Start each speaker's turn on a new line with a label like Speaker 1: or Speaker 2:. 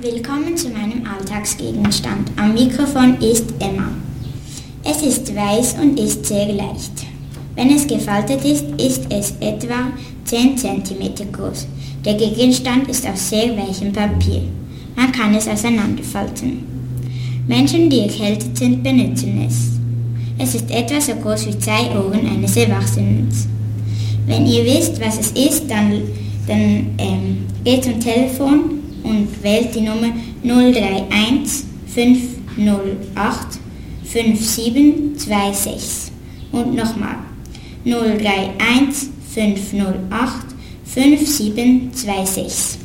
Speaker 1: Willkommen zu meinem Alltagsgegenstand. Am Mikrofon ist Emma. Es ist weiß und ist sehr leicht. Wenn es gefaltet ist, ist es etwa 10 cm groß. Der Gegenstand ist aus sehr weichem Papier. Man kann es auseinanderfalten. Menschen, die erkältet sind, benutzen es. Es ist etwa so groß wie 2 Ohren eines Erwachsenen. Wenn ihr wisst, was es ist, dann geht zum Telefon und wählt die Nummer 031 508 5726. Und nochmal 031 508 5726.